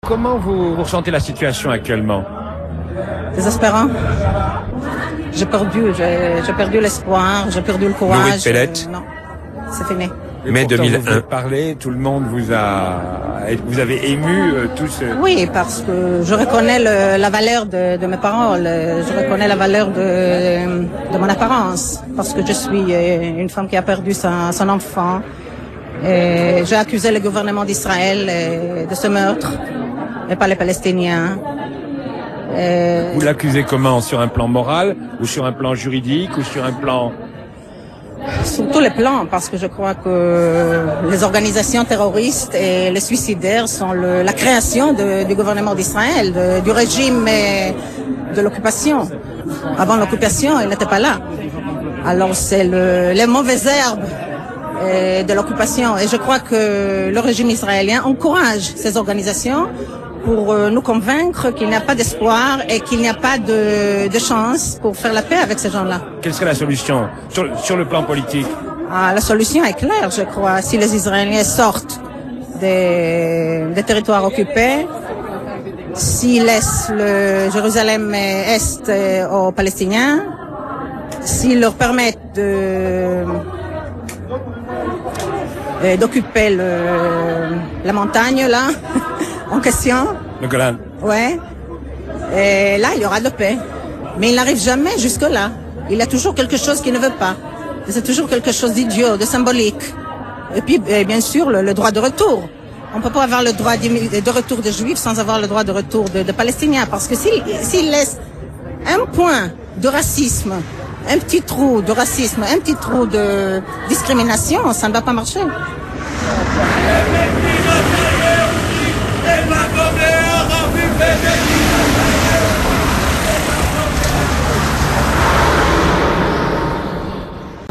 Comment vous ressentez la situation actuellement? Désespérant. J'ai perdu l'espoir, j'ai perdu le courage. Nourrit de Pellet. Non, c'est fini. Mai 2001. Vous parlez, tout le monde vous avez ému tous. Oui, parce que je reconnais la valeur de mes paroles, je reconnais la valeur de mon apparence, parce que je suis une femme qui a perdu son enfant. J'ai accusé le gouvernement d'Israël de ce meurtre, et pas les Palestiniens. Vous l'accusez comment? Sur un plan moral, ou sur un plan juridique, ou sur un plan... Sur tous les plans, parce que je crois que les organisations terroristes et les suicidaires sont la création du gouvernement d'Israël, du régime de l'occupation. Avant l'occupation, il n'était pas là. Alors c'est les mauvaises herbes de l'occupation. Et je crois que le régime israélien encourage ces organisations pour nous convaincre qu'il n'y a pas d'espoir et qu'il n'y a pas de chance pour faire la paix avec ces gens-là. Quelle serait la solution sur le plan politique? La solution est claire, je crois. Si les Israéliens sortent des territoires occupés, s'ils laissent le Jérusalem Est aux Palestiniens, s'ils leur permettent d'occuper la montagne là en question. Le Golan. Ouais. Et là, il y aura de paix. Mais il n'arrive jamais jusque-là. Il y a toujours quelque chose qui ne veut pas. C'est toujours quelque chose d'idiot, de symbolique. Et puis, bien sûr, le droit de retour. On ne peut pas avoir le droit de retour des Juifs sans avoir le droit de retour de Palestiniens. Parce que s'il laisse un point de racisme, un petit trou de racisme, un petit trou de discrimination, ça ne va pas marcher.